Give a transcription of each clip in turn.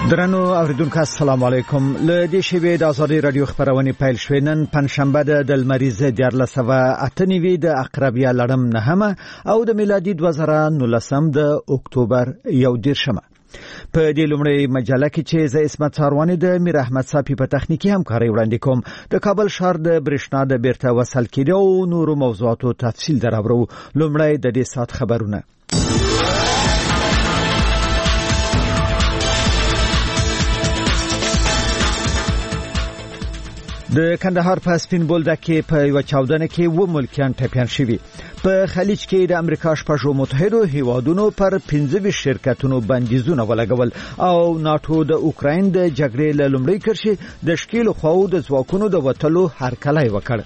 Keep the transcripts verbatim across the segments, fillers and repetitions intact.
درنو اوریدونکو السلام علیکم. له دې شیبې د آزادي رادیو خبرونه پیل شوې. نن پنځشنبه د لمریز دیارلس سوه اته نوي د اقربیا لړم نهمه او د میلادي دوه زره نولسم د اکتوبر یو دیرشمه. په دې لومړی مجله کې چې زه اسمت ساروانی د میر احمد صافي په تخنیکی همکاري وړاندې کوم. د کابل ښار د برېښنا د بیرته وصل کېدو او نورو موضوعاتو تفصیل دراوړو. لومړی د دې سات خبرونه. د کندهار په سپین بولدک کې په یو چاودنه کې و ملکیان ټپیان شوي. په خلیج کې د امریکا شپږو متحدو هیوادونو پر پنځه شرکتونو بندیزونه ولګول او ناتو د اوکراین د جګړې له لومړۍ کرښې د شکیل خواو د ځواکونو د وټلو هرکلی وکړ.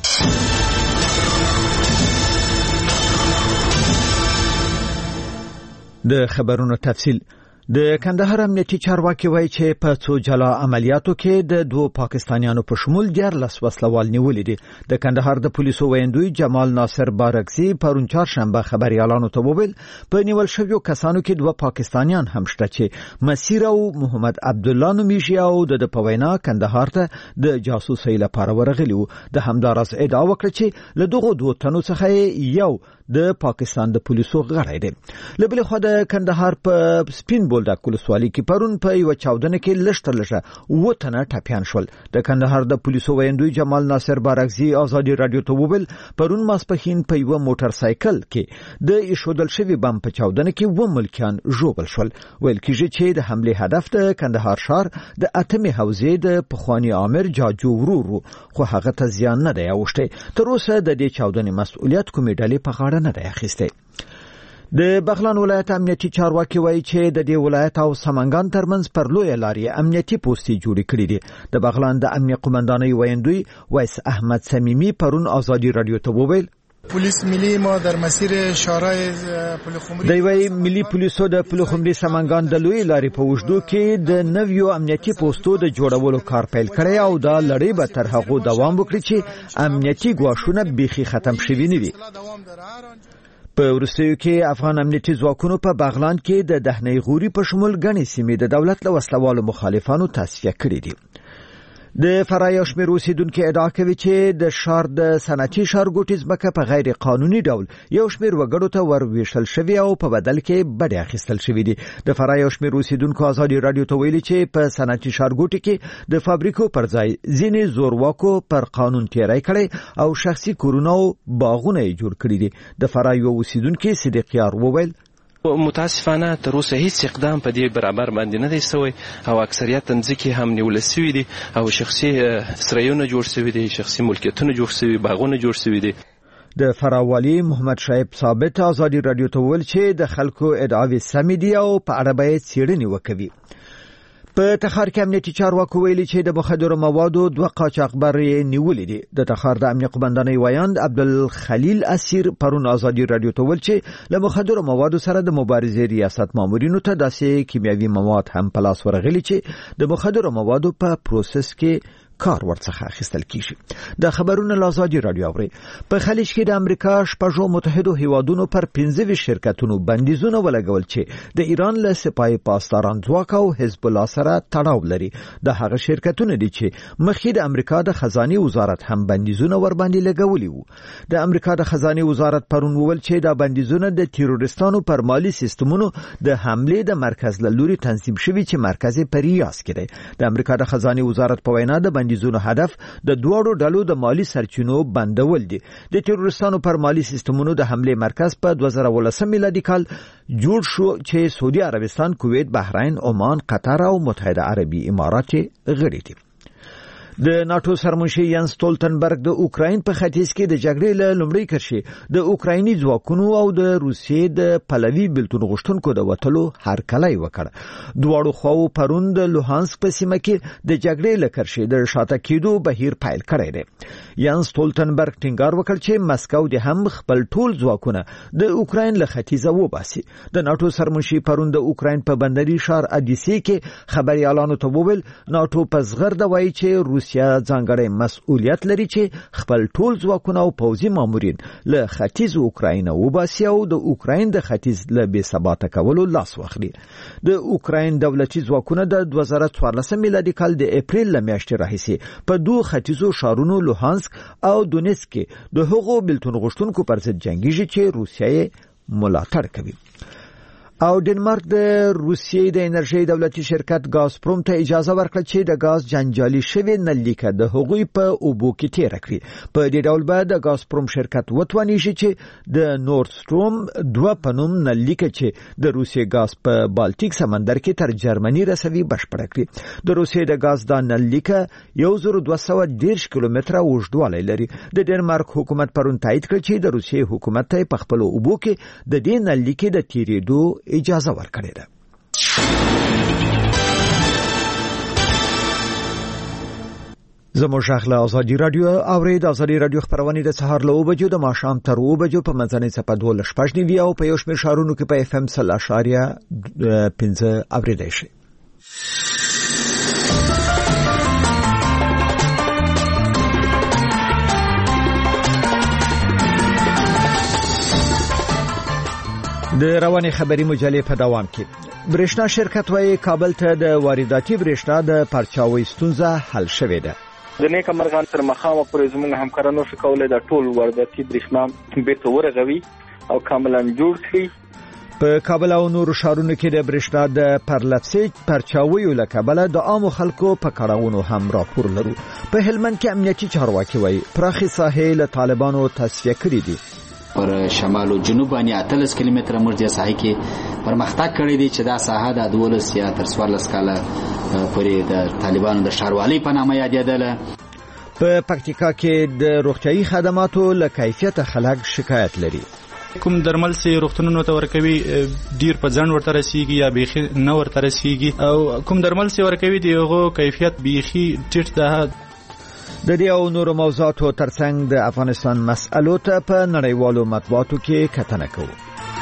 د خبرونو تفصیل. د کندهار امنیتي چارواکي وایي چې په څو جلا عملیاتو کې د دوه پاکستانیانو په شمول دیارلس وسلوال نیولې دي. د کندهار د پولیسو ویندوی جمال ناصر بارکزي پرون چهارشنبه خبريالانو ته وویل په نیول شویو کسانو کې دوه پاکستانیان هم شته چې مسیر او محمد عبد الله نومیږي او د پوینا کندهار ته د جاسوسۍ لپاره ورغلی وو. د همدارس ادعا وکړه چې له دغه دوه تنو څخه یو د پاکستان د پولیسو غړی دی. له بل خوا د کندهار په سپین بولدک ولسوالۍ کې پرون په یو چاودنه کې لشتر لشه و تنه ټپیان شول. د کندهار د پولیسو ویندوی جمال ناصر بارکزي آزادي رادیو ته وویل پرون ماسپښین په یو موټر سایکل کې د ایشودل شوی بم په چاودنه کې و ملکیان ژوبل شول. ویل کېږي چې د حمله هدف د کندهار ښار د اتمې حوزې د پخوانی امیر جاجو ورورو خو هغه ته زیان نه دی اوښتی. تر اوسه د دې چاودنې مسؤلیت کومې ډلې په غاړه نه دی اخیستی. د بغلان ولایت امنیتي چارواکي وایي چې د دې ولایت او سمنګان ترمنځ پر لوی لارې امنیتي پوسټې جوړې کړې دي. د بغلان د امنیت قومندانۍ ویندوی وایس احمد صمیمی پرون آزادي رادیو ته وویل پلیس ملی ما در مسیر شارع پلخمری د وی ملي پولیسو د پلخمری سمنګان د لوی لارې په وشدو کې د نویو امنیتي پوسټو د جوړولو کار پیل کړی او دا لړۍ به تر هغه دوام وکړي چې امنیتي ګواښونه بيخي ختم شوي نه وي. په وروستیو کې افغان امنیتي ځواکونو په بغلان کې د دهنۍ غوري په شمول غني سیمې د دولت له وسلوالو مخالفانو تصفیه کړې دي. د فرای شمیر اوسیدونکو ادعا کوي چې د ښار د صنعتي ښارګوټي ځمکه په غیر قانوني ډول یو شمیر وګړو ته ورویشل شوی او په بدل کې بډې اخیستل شوی دي. د فرای شمیر اوسیدونکو آزادي رادیو ته ویلي چې په صنعتي ښارګوټي کې د فابریکو پر ځای ځینې زورواکو پر قانون تیری کړی او شخصي کورونه او باغونه جوړ کړي دي. د فرای اوسیدونکو صدیق یار وویل متاسفانه تر اوسه هیڅ اقدام په دې برابر باندې نه دی شوی او اکثریت ځمکې هم نیول شوي دي او شخصي سرایونه جوړ شوي دي، شخصي ملکیتونه جوړ شوي، باغونه جوړ شوي دي. د فراوالي محمد شعیب ثابت آزادي رادیو ته ویل چې د خلکو ادعاوې سمې دي او په اړه باید څېړنې وکوي. په تخار کې امنیتي چارواکو ویلي چې د مخدرو موادو دوه قاچاقبر نیولې دي. د تخار د امنیت قومندانۍ ویاند عبدالخلیل اسیر پرون آزادي رادیو ته ویل چې له مخدرو موادو سره د مبارزې ریاست مامورینو ته داسې کیمیاوي مواد هم په لاس ورغلي چې د مخدرو موادو په پروسس کې کار ورڅخه اخیستل کیږي. د خبرونو لازادي رادیو اوري. په خلیج کې د امریکا شپږو متحدو هیوادونو پر پنځه شرکتونو بندیزونه ولګول چې د ایران له سپای پاسداران ځواک او حزب الله سره تړاو لري. د هغه شرکتونه دي چې مخکې د امریکا د خزانه وزارت هم بندیزونه ور باندې لګولي وو. د امریکا د خزانه وزارت پرون وویل چې دا بندیزونه د تیرورستانو پر مالی سیستمونو د حمله د مرکز له لوري تنظیم شوي چې مرکز په ریاض کې دی. د امریکا د خزانه وزارت په وینا د بندیزونو هدف د دوړو ډلو د مالی سرچینو بندول دي. د تیرورستانو پر مالی سیستمونو د حمله مرکز په دوه زره ولسم میلادي کال جوړ شو چې سعودي عربستان، کویت، بحرین، عمان، قطر او متحده عربي امارات غړي دي. د ناتو سرمنشي ینس ستولتنبرګ د اوکراین په ختیځ کې د جګړې له لومړۍ کرښې د اوکرایني ځواکونو او د روسیې د پلوي بلتون غوښتونکو د وټلو هرکلی وکړ. دواړو خواو پرون د لوهانسک په سیمه کې د جګړې له کرښې د شاته کېدو بهیر پیل کړی دی. ینس ستولتنبرګ ټینګار وکړ چې مسکو د هم خپل ټول ځواکونه د اوکراین له ختیځه وباسي. د ناتو سرمنشي پرون د اوکراین په بندري ښار ادیسې کې خبريالانو ته وویل ناتو په زغرده وایي چې روسیې روسیا ځانګړی مسؤلیت لري چې خپل ټول ځواکونه او پوځي مامورین له ختیځ اوکراین وباسي او د اوکراین د ختیځ له بې ثباته کولو لاس واخلي. د اوکراین دولتي ځواکونه د دوه زره څوارلس میلادي کال د اپریل له میاشتې راهیسې په دوه ختیځو شارونو لوهانسک او دونیتسک کې د هغو بلتون غوښتونکو پر ضد جنگیږي چې روسیا یې ملاتړ کوي. او ډنمارک د روسیې د انرژي دولتي شرکت ګازپروم ته اجازه ورکړه چې د ګاز جنجالي شوی نلیکه د هغوی په اوبو کې تیر کړي. په دې ډول به د ګازپروم شرکت وتواني چې د نورد ستروم دوه پنوم نلیکه چې د روسیې ګاز په بالټیک سمندر کې تر جرمني رسوي بشپړ کړي. د روسیې د ګاز د نلیکه یو زر دوه سوه دېرش کیلومتره اوږدوالی لري. د ډنمارک حکومت پرون تایید کړ چې د روسیې حکومت ته په خپل اوبو کې د دې نلیکې د تیریدو اجازه ورکړې ده. زموږ شغله ازادي رادیو اورید ازادي رادیو خبرونه د سهار له وبجو د ماښام تر وبجو په منځنۍ صفه دوه شپږ نیوي او په یو شمېر شهرونو کې په اف ام صفر اشاریه پنځه اوریدای شي. د رواني خبري مجلې په دوام کې برېښنا شرکت وايي کابل ته د وارداتي برېښنا د پرچاوي ستونزه حل شوې ده. د نیک مرغان تر مخامه پورې زموږ همکارانو شو کولای د ټول وارداتي برېښنا بیرته ورغوي او کاملا جوړ کړي. په کابل او نورو ښارونو کې د برېښنا د پرلپسې پرچاوي له کبله د عامو خلکو په کړهونو هم راپور لرو. په هلمند کې امنیتي چارواکي وايي پراخي ساحې له طالبانو تصفیه کړې دي. پر شمال او جنوب باندې اتلس کیلومتره مرجع ساحه کې پرمختګ کړی دی چې دا ساحه د دولس یا تر څوارلس کاله پورې د طالبانو د ښاروالۍ په نامه یادېدله. په پکتیکا کې د روغتيایي خدماتو له کیفیت خلک شکایت لري. کوم درمل سي روغتونونو ته ورکوي ډیر په ځان ورته رسیږي یا بيخي نه ورته رسیږي او کوم درمل سي ورکوي دیغه کیفیت بيخي ټیټ ده. د دې او نورو موضوعاتو ترڅنګ د افغانستان مسألو ته په نړیوالو مطبوعاتو کې کتنه کوو.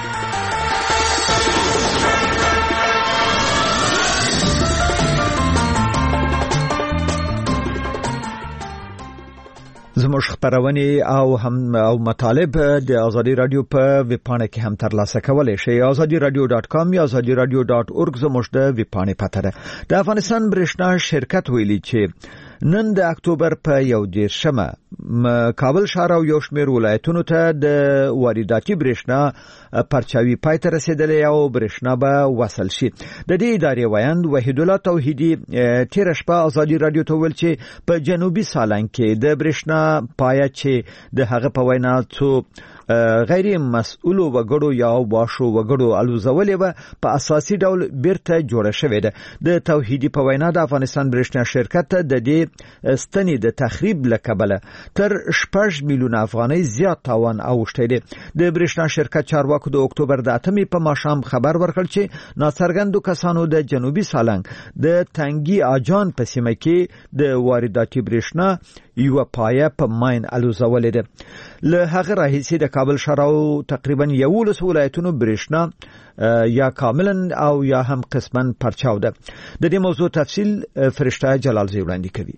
زموږ خبرونه او هم او مطالب د ازادي رادیو په ویب پاڼه کې هم ترلاسه کولای شئ. azadi radio dot com یا azadi radio dot org زموږ د ویب پاڼې پته ده. د افغانستان برېښنا شرکت ویلي چې نن د اکتوبر په یو دیرشمه کابل ښار او یو شمېر ولایتونو ته د وارداتي برېښنا پرچاوي پای ته رسیدلې او برېښنا به وصل شي. د دې ادارې ویاند وحید الله توحیدي تیر شپه ازادي رادیو ته ویل چې په جنوبي سالنګ کې د برېښنا پایه چې د هغه په وینا څو غیر مسؤل وګړو یا واشو وګړو الوزولې و په اساسي ډول بیرته جوړه شوې ده. د توحیدي په وینا د افغانستان برېښنا شرکت د دې ستنې د تخریب لکبله تر شپږ میلیون افغانۍ زیات تاوان اوښتی دی. د برېښنا شرکت چارواکو د اکتوبر د اتمې په ماښام خبر ورکړ چې ناڅرګندو کسانو د جنوبي سالنګ د تنګي اجان په سیمه کې د وارداتي برېښنا یو پایه په ماین الوزولې ده. له هغه راهیسې د کابل ښار او تقریبا یولس ولایتونو برېښنا یا کاملا او یا هم قسما پرچاو ده. د دې موضوع تفصیل فرشته جلال زی وړاندې کوي.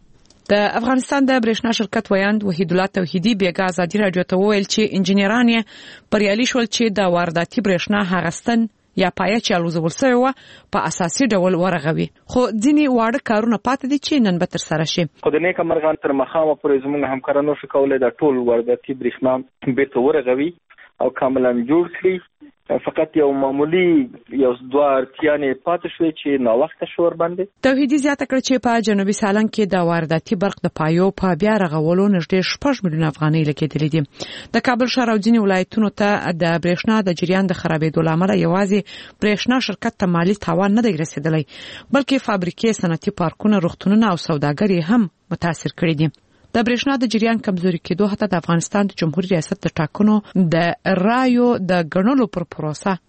د افغانستان د برېښنا شرکت ویاند وحید الله توحیدي بیګا ازادي رادیو ته وویل چې انجنیران یې پریالي شول چې د وارداتي برېښنا هغستن یا پایه چې الوزول شوی و په اساسي ډول ورغوي. خو ځینې واړه کارونه پاتې دي چې نن به تر سره شي. خو د نیک مرغان تر مخامه پورې زموږ همکارانو شو کولای د ټول وارداتي برېښنا بیرته ورغوي او کاملا جوړ کړي. فقط یو معمولی یو دوه اړتیاانې پاتې شوې چې نو وخت شور باندې. توحیدي زیاته کړ چې په جنوبي سالنګ کې د وارداتي برق د پایو په بیا رغولو نږدې شپږ میلیون افغانۍ لګېدلې دي. د کابل ښار او ځینې ولایتونو ته د برېښنا د جریان د خرابېدو لامل یوازې برېښنا شرکت ته مالی تاوان نه دی رسیدلی بلکې فابریکې، صنعتي پارکونه، روغتونونه او سوداګري هم متاثر کړي دي. د برېښنا د جریان کمزوري کېدو حتی د افغانستان د جمهوریت ریاست د ټاکنو د رایو د ګڼلو پر پروسه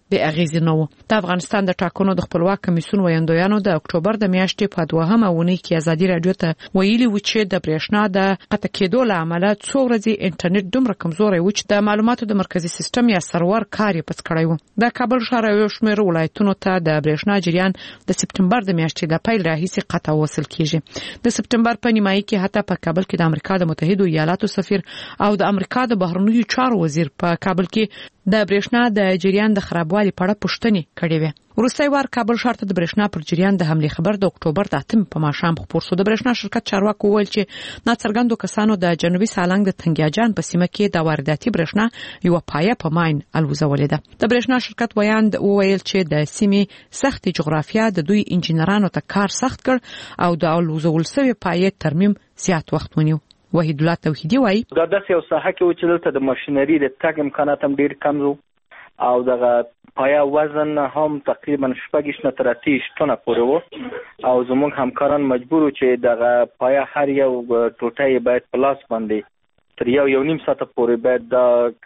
بې اغیزې نه و. د افغانستان د ټاکنو د خپلواک کمیسیون ویاندویانو د اکتوبر د میاشتې په دوهمه اونۍ کې ازادي رادیو ته ویلي و چې د برېښنا د قطع کېدو له امله څو ورځې انټرنیټ دومره کمزوری و چې د معلوماتو د مرکزي سیستم یا سرور کار یې پڅ کړی و. د کابل ښار یو شمېر ولایتونو ته د برېښنا جریان د سپټمبر د میاشتې د پیل راهیسې قطع وصل کیږي. د سپټمبر په نیمایي کې حتی په کابل کې د امریکا د متحده ایالاتو سفیر او د امریکا د بهرنیو چارو وزیر په کابل کې د برېښنا د جریان د خرابوالي په اړه پوښتنې کړې وې. وروستی وار کابل ښار ته د برېښنا پر جریان د حملې خبر د اکتوبر د اتم په ماښام خپور شو. د برېښنا شرکت چارواکو وویل چې ناڅرګندو کسانو د جنوبي سالنګ د تنګیاجان په سیمه کې د وارداتي برېښنا یو پایه په ماین الوزولې ده. د برېښنا شرکت ویاند وویل چې د سیمې سخت جغرافیا د دوی انجنیرانو ته کار سخت کړ او د الوزول شوی پایې ترمیم زیات وخت ونیو. وحید الله توحیدی وایي دا د یو ساحه کې و چې دلته د ماشینري د تګ امکانات هم ډیر کم وو او دغه پایا وزن هم تقریبا شپږ نه تر اتیا ټنه پورې وو او زموږ همکاران مجبور وو چې دغه پایا هر یو ټوټه باید پلاس باندې تر یو یو نیم ساعت پورې باید دا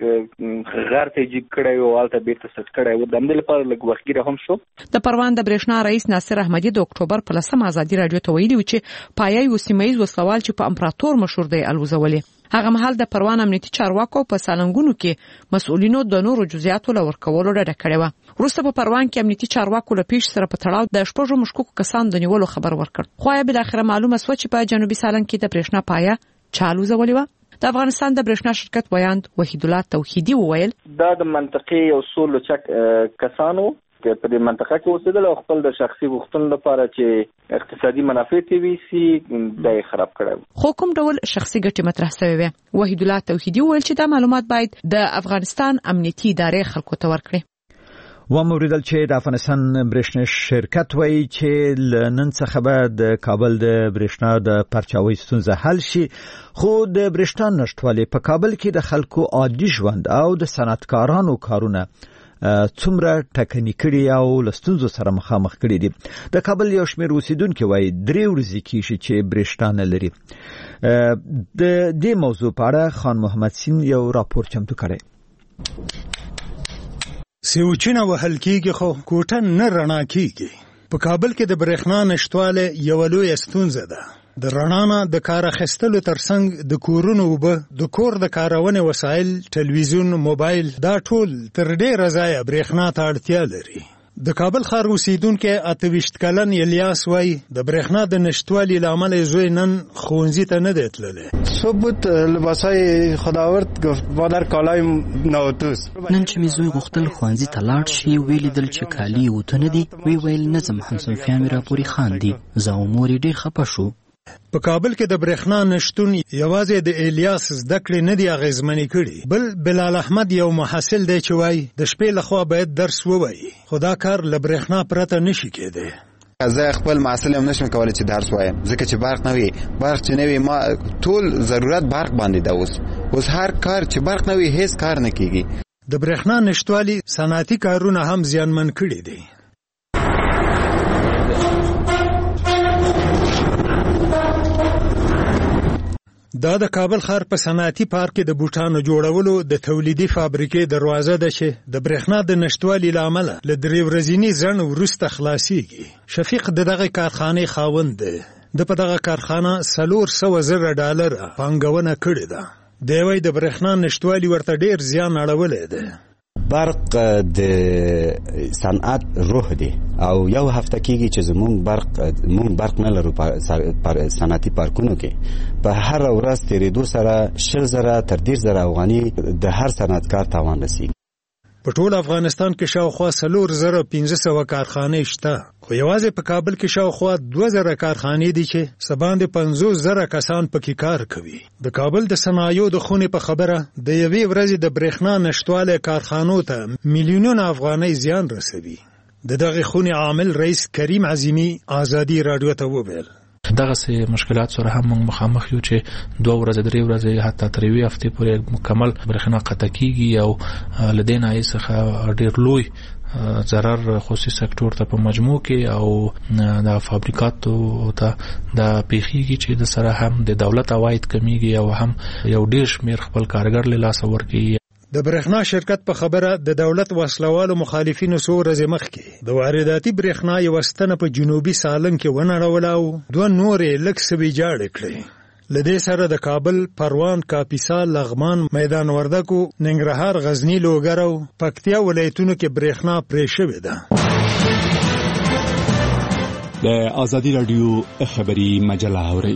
غیر ته جګ کړی او البته بیرته سټ کړی و. د همدې لپاره لږ وختګیره هم شو. د پروان د برېښنا رئیس ناصر احمدي د اکتوبر په لسمه ازادي رادیو ته ویلي و چې پایه یو سیمایي وسوال چې په امپراتور مشهور دی الوزولې. هغه مهال د پروان امنیتي چارواکو په سالنګونو کې مسؤلینو د نورو جزئیاتو لور کولو ډډه کړې و. وروسته په پروان کې امنیتي چارواکو له پیښې سره په تړاو د شپږو مشکوکو کسانو د نیولو خبر ورکړ. خو یا بل اخر معلومه شو چې په جنوبي سالنګ کې د برېښنا پایه چا الوزولې و. د افغانستان د برېښنا شرکت ویاند وحید الله توحیدی وویل دا د منطقې یو څو لوچک کسانو چې په دې منطقه کې اوسېدل او خپل د شخصي غوښتنو لپاره چې اقتصادي منافع تي سي د خراب کړو. خو کوم ډول شخصي ګټې مطرح شوی وي؟ وحید الله توحیدی وویل چې دا معلومات باید د افغانستان امنیتي ادارې خلکو ته ورکړي. و موریدل چې د افغانستان برېښنا شرکت وایي چې نن څخه به د کابل د برېښنا د پرچاوي ستونزه حل شي، خو د برېښنا نشټوالي په کابل کې د خلکو عادي ژوند او د صنعتکارانو کارونه څومره ټکنی کړي او لستونزو سره مخامخ کړي دي. د کابل یو شمېر اوسیدونکو وایي درې ورځې کېږي چې برېښنا نه لري. د دې موضوع په اړه خان محمد سین یو راپور چمتو کړی. سیوچینه وهل کېږي خو کوټه نه رڼا کېږي. په کابل کې د برېښنا نشټواله یو لوی ستونزه ده. د رڼا نه د کار اخیستلو ترڅنګ د کورونو اوبه، د کور د کارونې وسایل، ټلویزیون، موبایل دا ټول تر ډېره ځایه برېښنا ته اړتیا لري. د کابل ښار اوسیدونکی اته ویشت کلن الیاس وایي د برېښنا د نشټوالي له امله زوی نن ښوونځي ته نه دی تللی. صبح بود لباسای خداورد گفت مادر کالای نوتوس. نن چې مې زوی غوښتل ښوونځي ته لاړ شي، ویلیدل چې کالي یې اوته نه دي، وی ویل نه ځم، همصنفیان مې راپورې خاندي. زه او مور یې ډېر خفه شو. په کابل کې د برېښنا نشتون یوازې د الیاس زده کړې نه دي اغېزمنې کړي، بل بلال احمد یو محصل دی چې وایي د شپې لخوا باید درس ووایي، خو دا کار له برېښنا پرته نشي کېدی. زه خپل محصل هم نشم کولی چې درس وایم ځکه چې برق نه وي. برق چې نه وي ما ټول ضرورت برق باندې ده. اوس اوس هر کار چې برق نه وي هیڅ کار نه کېږي. د برېښنا نشتوالي صنعتي کارونه هم زیانمن کړي دي. دا د کابل ښار په صنعتي پارک کې د بوټانو جوړولو د تولیدي فابریکې دروازه ده چې د برېښنا د نشټوالي له امله له درې ورځني ځنډ وروسته خلاصېږي. شفیق د دغه کارخانې خاوند دی. د په دغه کارخانه څلور سوه زره ډالره پانګونه کړې ده. دی وایي د برېښنا نشټوالي ورته ډېر زیان اړولی دی. برق د صنعت روح دی او یو هفته کېږي چې زمونږ برق مونږ برق نه لرو په صنعتي پارکونو کې. په هر ورځ تېرېدو سره شل زره تر دېرش زره افغاني د هر صنعتکار تاوان رسېږي. په ټول افغانستان کې شاوخوا څلور زره پنځه سوه کارخانې شته، خو یوازې په کابل کې شاوخوا دوه زره کارخانې دي چې څه باندې پنځوس زره کسان پکې کار کوي. د کابل د صنایعو د خونې په خبره د یوې ورځې د برېښنا نشټوالی کارخانو ته میلیونونه افغانۍ زیان رسوي. د دغې خونې عامل رئیس کریم عظیمي ازادي راډیو ته وویل دغه سه مشکلات سره هم موږ مخامخ یو چې دوه ورځې درې ورځې حتی تر یوې هفتې پورې مکمل برېښنا قطع کېږي او لدین آی څخه ډېر لوی ضرر خصوصي سکتور ته په مجموع کې او د فابریکاتو ته د پیخیږي چې د سره هم د دولت عواید کمیږي او هم یو ډېر شمیر خپل کارګر له لاسه ورکوي. د برېښنا شرکت په خبره د دولت وسلوالو مخالفینو څو ورځې مخکې د وارداتي برېښنا یوه ستنه په جنوبي سالنګ کې ونړوله او دوه نورې لږ څه ویجاړې کړې. له دې سره د کابل، پروان، کاپیسا، لغمان، میدان وردګو، ننګرهار، غزني، لوګر او پکتیا ولایتونو کې برېښنا پرې شوې ده. د ازادي رادیو خبری مجله اورئ.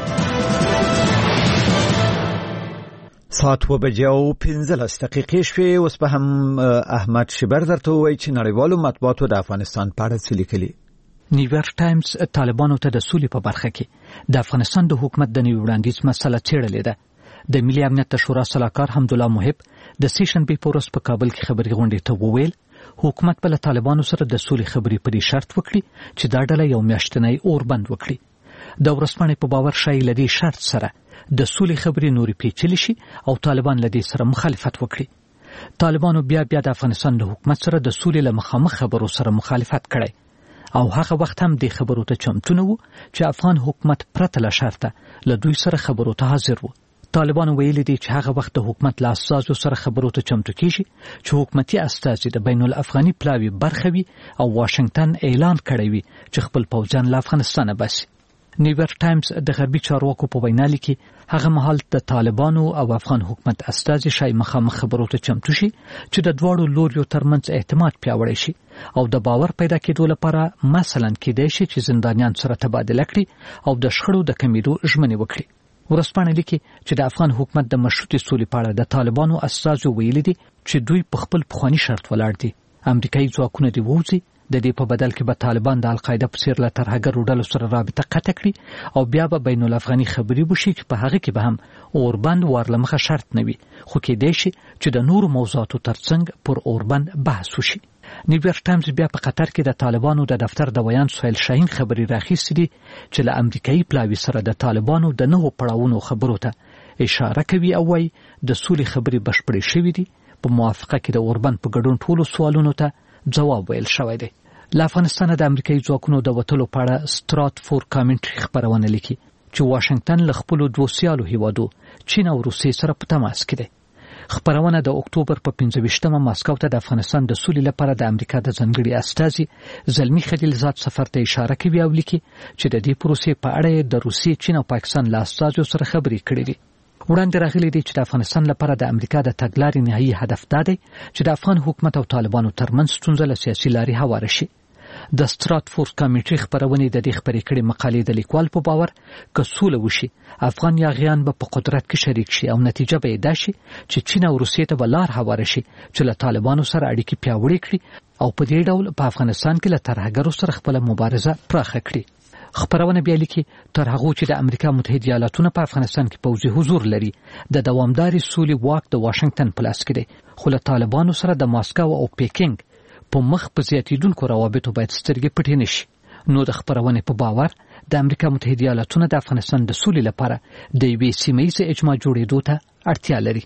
ساعت و بجې او پنځلس دقیقې شوې. اوس به هم احمد شبر درته ووایي چې نړیوالو مطبوعاتو د افغانستان په اړه څه لیکلي. نیویارک ټایمز طالبانو ته د سولې په برخه کې د افغانستان د حکومت د نوي وړاندیز مسله څېړلې ده. د ملي امنیت د شورا سلاکار حمدالله محب د سې شنبې په ورځ په کابل کې خبري غونډې ته وویل حکومت به له طالبانو سره د سولې خبرې په دې شرط وکړي چې دا ډله یو میاشتنی اور بند وکړي. د ورځپاڼې په باور ښایي له دې شرط سره د سولې خبرې نورې پیچلې شي او طالبان له دې سره مخالفت وکړي. طالبانو بیا بیا د افغانستان د حکومت سره د سولې له مخامخ خبرو سره مخالفت کړی او هغه وخت هم د خبرو ته چمتو نه و چې افغان حکومت پرته له شرطه له دوی سره خبرو ته حاضر و. طالبانو ویلي دي چې هغه وخت د حکومت له استازو سره خبرو ته چمتو کیږي چې حکومتي استازي د بین الافغاني پلاوي برخه وي او واشنگټن اعلان کړی وي چې خپل پوځیان له افغانستانه باسي. نیویارک ټایمز د غربي چارواکو په وینا لیکي هغه مهال د طالبانو او افغان حکومت استازي شای مخامخ خبرو ته چمتو شي چې د دواړو لوریو ترمنځ اعتماد پیاوړی شي او د باور پیدا کېدو لپاره مثلا کېدای شي چې زندانیان سره تبادله کړي او د شخړو د کمیدو ژمنې وکړي. ورځپاڼه لیکي چې د افغان حکومت د مشروطې سولې په اړه د طالبانو استازو ویلي دي چې دوی په خپل پخواني شرط ولاړ دي. امریکایي ځواکونه دې ووځي، د دې په بدل کې به طالبان د القاعده په څیر له ترهګرو ډلو سره رابطه قطع کړي او بیا به بین الافغاني خبري وشي چې په هغه کې به هم اوربند ورلمخه شرط نه وي، خو کېدای شي چې د نورو موضوعاتو ترڅنګ پر اوربند بحث وشي. نیویارک ټایمز بیا په قطر کې د طالبانو د دفتر د ویان سهیل شاهین خبري راخیستې دي چې له امریکایي پلاوي سره د طالبانو د نوو پړاوونو خبرو ته اشاره کوي او وايي د سولې خبري بشپړې شوې دي. په موافقه کې د اوربند په ګډون ټولو سوالونو ته جواب ویل شوی دی. له افغانستانه د امریکایي ځواکونو د وتلو په اړه ستراتفورد کامنټري خبرونه لیکي چې واشنگټن له خپلو دوو سیالو هیوادو چین او روسیې سره په تماس کې دی. خبرونه د اکتوبر په پنځه ویشتمه ماسکو ته د افغانستان د سولې لپاره د امریکا د ځانګړي استازي زلمی خلیلزاد سفر ته اشاره کوي او لیکي چې د دې پروسې په اړه د روسیې، چین او پاکستان له استازو سره خبرې کړې دي. وړاندې راغلي دي چې د افغانستان لپاره د امریکا د تګلارې نهایي هدف دا دی چې د افغان حکومت او طالبانو ترمنځ ستونزه له سیاسي لارې هواره شي. د ستراتفورد کمیټې خبرونه د دې خبرې کړې مقالې د لیکوال په باور که سوله وشي افغان یاغیان به په قدرت کې شریک شي او نتیجه به دا شي چې چین او روسیې ته به لار هواره شي چې له طالبانو سره اړیکې پیاوړې کړي او په دې ډول په افغانستان کې له ترهګرو سره خپل مبارزه پراخه کړي. خبرونه بیا لیکي تر هغه چې د امریکا متحده ایالاتونو په افغانستان کې پوځي حضور لري د دوامداري سولې واک د واشنگټن په لاس کې دی، خو له طالبانو سره د ماسکو او پیکینګ په مخ په زیاتیدونکو روابطو باید سترګې پټې نشي. نو د خبرونې په باور د امریکا متحده ایالاتونو د افغانستان د سولې لپاره د یوې سیمه ییزې اجماع جوړېدو ته اړتیا لري.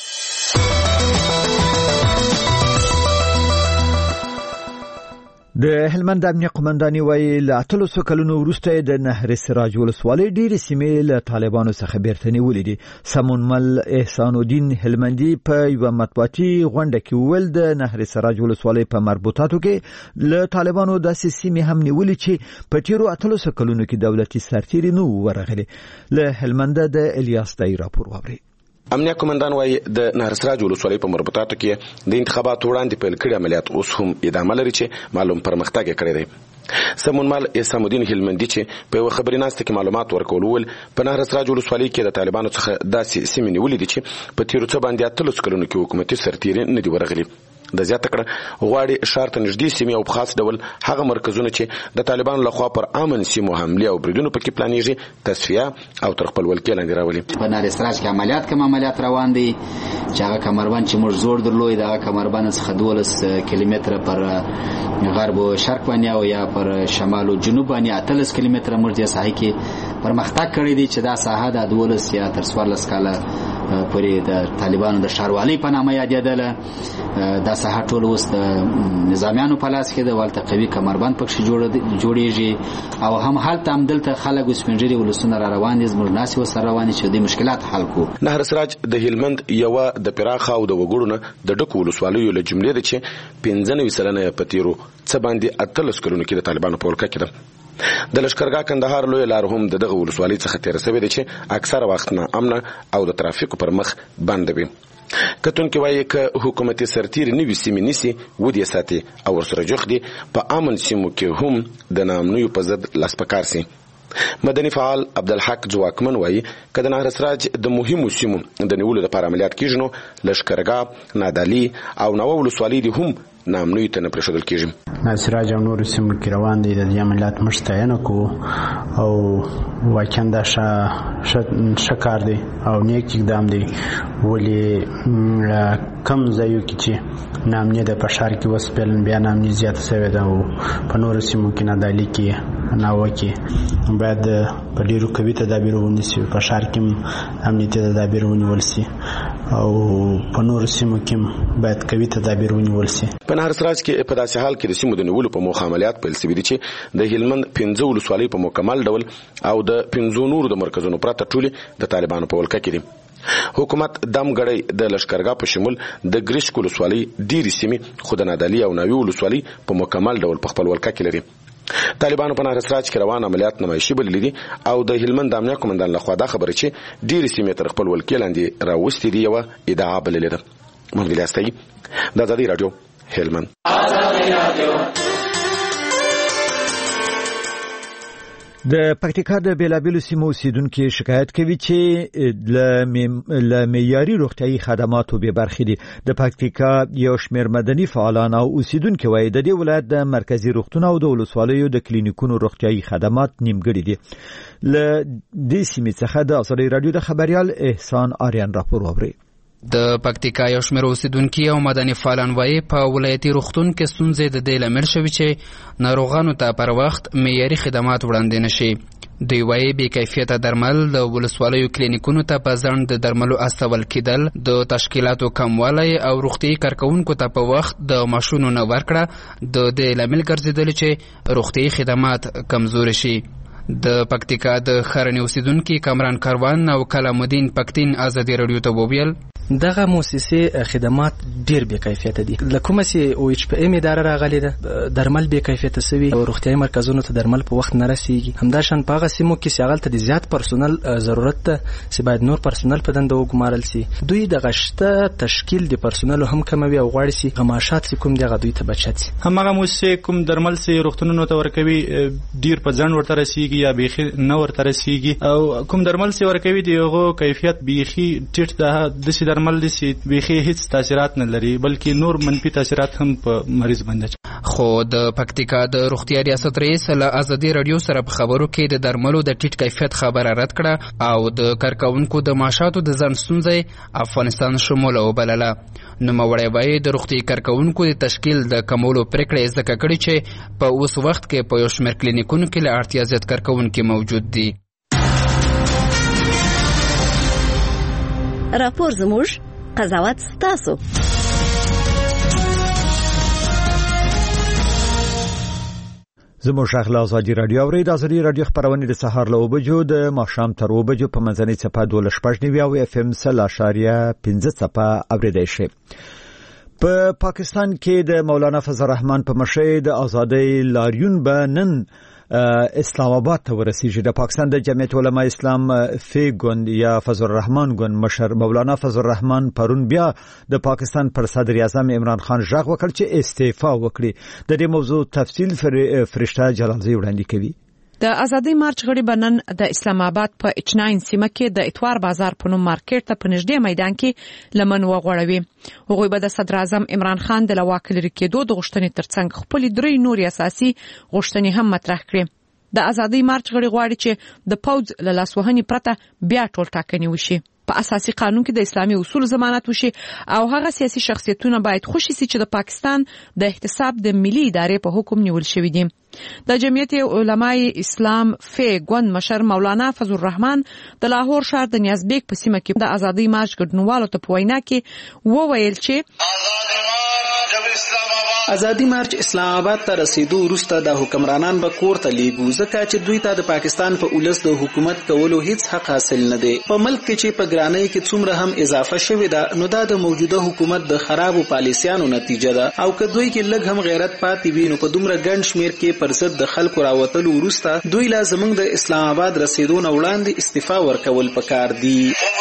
د هلمند امنیه قومنداني وایي له اتلسو کلونو وروسته د نهر سراج ولسوالۍ ډېرې سیمې له طالبانو څخه بیرته نیولې دي. سمونمل احسان الدین هلمندي په یوه مطبوعاتي غونډه کې وویل د نهر سراج ولسوالۍ په مربوطاتو کې له طالبانو داسې سیمې هم نیولې چې په تیرو اتلسو کلونو کې دولتي سرتیري نه وو ورغلي. له هلمنده د الیاس دای راپور واورئ. امنیه قومندان وايي د نهر سراج ولسوالۍ په مربوطاتو کې د انتخاباتو وړاندې پیل کړي عملیات اوس هم ادامه لري چې معلوم پرمختګ یې کړی دی. سمونمال احسان الدین هلمندي چې په یوه خبري ناسته کې معلومات ورکول ول په نهر سراج ولسوالۍ کې د طالبانو څخه داسې سیمې نیولې دي چې په تیرو څه باندې اتلسو کلونو کې حکومتي سرتیري نه دي ورغلي. د زیاته کړه غواړي ښار ته نږدې سیمې او په خاص ډول هغه مرکزونه چې د طالبانو لخوا پر امن سیمو حمله او بریدونو پکې پلانېږي تصفیه او تر خپلولکۍ لاندې راولي. په نهر سراج کې عملیات کوم عملیات روان دي چې هغه کمربند چې موږ زور درلود هغه کمربند څخه دولس کیلومتره پر غرب او شرق باندې او یا پر شمال او جنوب باندې اتلس کیلومتره موږ د ساحې کې پرمختګ کړی دی چې دا ساحه د دولس یا تر څوارلس کاله پورې د طالبانو د ښاروالۍ په نامه یادېدله. دا ساحه ټول اوس د نظامیانو په لاس کې ده، ولته قوي کمربند پکښې جوړېږي او هم هلته هم دلته خلک سپین ږیري ولسونه را روان دي، زموږ ناسې ورسره روان دي چې د مشکلات حل کړو. نهر سراج د هلمند یوه د پراخه او د وګړو نه د ډکو ولسوالیو له جملې ده چې پنځه نوي سلنه په تېرو څه باندې اتلس کلونو کې د طالبانو په ولکه کې ده. د لښکرګاه کندهار لویه لار هم د دغه ولسوالۍ څخه تېره سوې ده چې اکثره وخت ناامنه او د ترافیکو پر مخ بنده وي. کتونکي وایي که حکومتي سرتېري نوي سیمې نیسي ودې ساتي او ورسره جوخ دي په امن سیمو کې هم د ناامنیو په ضد لاس په کار سي. مدني فعال عبدالحق ځواکمن وایي که د نهر سراج د مهمو سیمو د نیولو لپاره عملیات کېږي نو لښکرګاه، نادعلي او نوه ولسوالۍ دي هم ناامنیو ته نه پرېښودل کېږي. نهر سراج او نورو سیمو کې روان دی. د دې عملیات موږ ستاینه کوو او واقعا دا ښه کار دی او نیک اقدام دی. ولې کم ځایو کې چې ناامني ده په ښار کې اوس فعلا بیا ناامني زیاته شوې ده او په نورو سیمو کې نادعلي کې، ناوه کې باید په ډېرو قوي تدابیر ونیسي. په ښار کې هم امنیتي تدابیر ونیول سي او په نورو سیمو کې هم باید قوي تدابیر ونیول سي. په نهر سراج کې په داسې حال کې د سیمو د نیولو په موخه عملیات پیل شوي دي چې د هلمند پنځه ولسوالۍ په مکمل ډول او د پنځو نورو د مرکزونو پرته ټولې د طالبانو په ولکه کې دي. حکومت دم غړی د لښکرګاه په شمول د ګریشک ولسوالۍ ډېرې سیمې خو د نادعلي او ناوې ولسوالۍ په مکمل ډول په خپل ولکه کې لري. طالبانو په نهر سراج کې روان عملیات نمایشي بللي دي او د هلمند د امنیه قومندان لخوا دا خبره چې ډېرې سیمې تر خپل ولکې لاندې راوستې دي یوه ادعا بللې ده. محمد الیاس طیب، د ازادي راډیو، هلمند. د پکتیکا د بیلابیلو سیمو اوسیدونکو شکایت کوي چې له معیاري روغتیايي خدماتو بې برخې دي. د پکتیکا یو شمېر مدني فعالان او اوسیدونکو وایي د دې ولایت د مرکزي روغتون او د ولسوالیو د کلینیکونو روغتیايي خدمات نیمګړي دي. له دې سیمې څخه د ازادي راډیو د خبريال احسان آریان راپور واوري. د پکتیکا یو شمېر اوسیدونکي او مدني فعالان وایي په ولایتي روغتون کې ستونزې د دې لامل شوي چې ناروغانو ته پر وخت معیاري خدمات وړاندې نشي. دوی وایي بې کیفیته درمل، د ولسوالیو کلینیکونو ته په ځنډ د درملو استول کېدل، د تشکیلاتو کموالی او روغتیايي کارکوونکو ته په وخت د معاشونو نه ورکړه د دې لامل ګرځېدلي چې روغتیايي خدمات کمزوري شي. د پکتیکا د ښرنې اوسیدونکي کامران کاروان او کلام الدین پکتین ازادي راډیو ته وویل دغه مؤسسې خدمات ډیر بې کیفیته دي. له کومه چې او ایچ پی ام اداره راغلې ده، درمل بې کیفیته سوي او روغتیايي مرکزونو ته درمل په وخت نه رسیږي. همداشان په هغه سیمو کې چې هغلته د زیات پرسونل ضرورت ده چې باید نور پرسونل په دنده وګمارل سي. دوی د غشته تشکیل د پرسونل هم کموي او غواړي چې غماشات چې کوم دغه دوی ته بچت سي. همغه مؤسسې کوم درمل سي روغتونونو ته ورکوي ډیر په ځان ورته رسیږي یا بیخي نه ورته رسیږي، او کوم درمل سي ورکوي دغه کیفیت بیخي ټیټ ده. د درمل دي چې بیخي هیڅ تاثیرات نه لري بلکې نور منفي تاثیرات هم په مریض باندې. خو د پکتیکا د روغتیا ریاست رئیس له ازادي راډیو سره په خبرو کې د درملو د ټیټ کیفیت خبره رد کړه او د کارکونکو د معاشاتو د ځنډ ستونزې افغانستان شموله وبلله. نوموړی وایي د روغتیايي کارکونکو د تشکیل د کمولو پریکړې ځکه کړې چې په اوس وخت کې په یو شمېر کلینیکونو کې له اړتیا زیات کارکونکي موجود دي. راپور زموږ، قضاوت ستاسو. زموږ شغله ازادي راډیو اوري. د ازادي راډیو خبرونه د سهار له وبجو د ماښام تر وبجو په منځنۍ څپه دوه شپږ نیوي او اف ام سل اشاریه پنځه څپه اوریدای شي. په پاکستان کې د مولانا فضل الرحمن په مشرۍ د ازادۍ لاریون به نن اسلام آباد ته ورسیږي. د پاکستان د جمعیت علما اسلام فی ګوند یا فضل الرحمن ګوند مشر مولانا فضل الرحمن پرون بیا د پاکستان پر صدر اعظم عمران خان ژغ وکړ چې استعفا وکړي. د دې موضوع تفصیل فرشته جلالزی وړاندې کوي. د ازادۍ مارچ غړي بنن د اسلام آباد په اچناین سیمه کې د اتوار بازار په نوم مارکیټ ته په نږدې میدان کې لمن وغوړوي. هغوی به د صدر اعظم عمران خان د لواک لري کېدو د غوښتنې ترڅنګ خپل درې نور اساسي غوښتنې هم مطرح کړي. د ازادۍ مارچ غړي غواړي چې د پوځ له لاسوهنې پرته بیا ټول ټاکنې وشي. په اساسي قانون کې د اسلامي اصول ضمانت وشي او هغه سیاسي شخصیتونه باید خوشي سي چې د پاکستان د احتساب د ملي ادارې په حکم نیول شوی دي. د جمعیت علماء اسلام فی ګوند مشر مولانا فضل الرحمن د لاهور ښار د نیازبیګ په سیمه کې د ازادي مارچ ګډونوالو ته په وینا کې وویل چې ازادي مارچ اسلام آباد ته رسیدو وروسته د حکمرانان به کور ته لیږو ځکه چې دوی ته د پاکستان په اولس د حکومت کولو هیڅ حق حاصل نه دی. په ملک کې چې په ګرانۍ کې څومره هم اضافه شوې ده نو دا د موجوده حکومت د خرابو پالیسیانو نتیجه ده او که دوی کې لږ هم غیرت پاتې وي نو په دومره ګڼ شمېر کې پر ضد د خلکو راوتلو وروسته دوی لا زموږ د اسلام آباد رسیدو نه وړاندې استعفا ورکول پکار دي.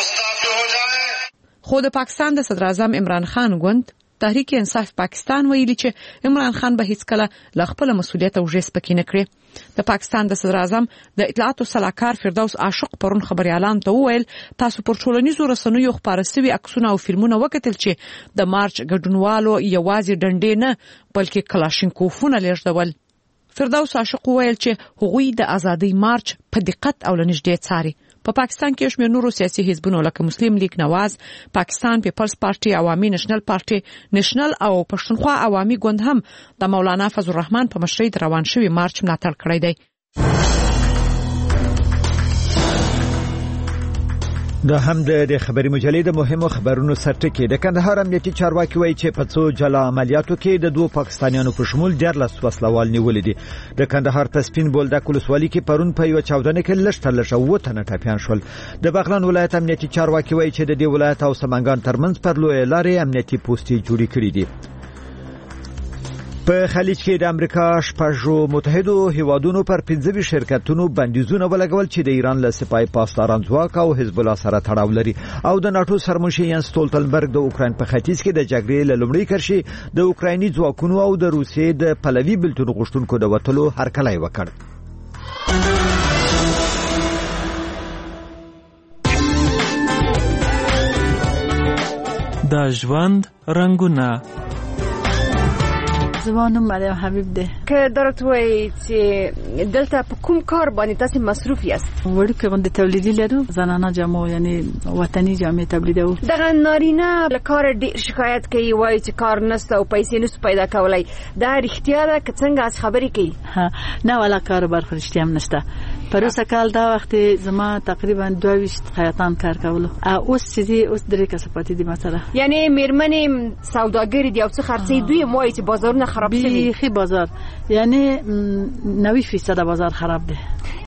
خو د پاکستان د صدر اعظم عمران خان ګوند تحریک انصاف پاکستان ویلي چې عمران خان به هیڅ کله له خپل مسولیت او ژس پکې نه کړي. د پاکستان د صدر اعظم د اطلاعاتو صلاحکار فردوس عاشق پرون خبري اعلان ته وویل تاسو پر ټولنیزو رسنیو خبره سوي عکسونه او فلمونه وکتل چې د مارچ ګډونوالو یوازې ډنډې نه بلکې کلاشینکوفونه لیږدول. فردوس عاشق وویل چې هغوی د ازادي مارچ په دقت او لنږدې څاري. په پا پاکستان کې شمېر نورو سیاسي حزبونو لکه مسلم لیگ نواز، پاکستان پیپلز پارټي، عوامي نېشنل پارټي نېشنل او پښتونخوا عوامي ګوند هم د مولانا فضل الرحمن په مشرۍ روان شوی مارچ ملاتړ کړی دی. د هم د خبري مجلې د مهمو خبرونو سرټکی د کندهار امنیتي چارواکي وایي چې په څو جلا عملیاتو کې د دوه پاکستانیانو په شمول دیارلس وسلوال نیولې دي. د کندهار تسپین بولدک ولسوالۍ کې پرون په یو چاودنه کې لږ تر لږه اووه تنه ټپیان شول. د بغلان ولایت امنیتي چارواکي وایي چې د دې ولایت او سمنګان ترمنځ پر لوی لارې امنیتي پوستې جوړې کړې دي. په خلیج کې د امریکا شپږو متحدو هیوادونو پر پنځه شرکتونو بندیزونه ولګول چې د ایران له سپای پاسداران ځواک او حزب الله سره تړاو لري او د ناتو سرمنشي ینس ستولتنبرګ د اوکراین په ختیځ کې د جګړې له لومړۍ کرښې د اوکرایني ځواکونو او د روسیې د پلوي بلتون غوښتونکو د وټلو هرکلی وکړ. د ژوند رنگونه زمانم مریم حبیب ده که درت وای چې دلته په کوم کار باندې تاسو مصروف یاست؟ وړکه باندې تولیدي لرو، زنانه جامو یعنی وطني جامې تولیدو. دغه نارینه له کار ډیر شکایت کوي، وای چې کار نشته او پیسې نشو پیدا کولای. دا رښتیا ده که څنګه از خبرې کوي؟ ها نه ولا کار برخه رښتیا هم نشته. پروسه کال دا وخت زما تقریبا دوه ویشت خیاطان کار کولو. اوس چې دی اوس درې کسه پاتې دي مثلا. یعنی میرمنې سوداګری دی او څه خرڅي دوی موای چې بازارونه خراب شوی. بیخی بازار یعنی نوي فیصد بازار خراب ده.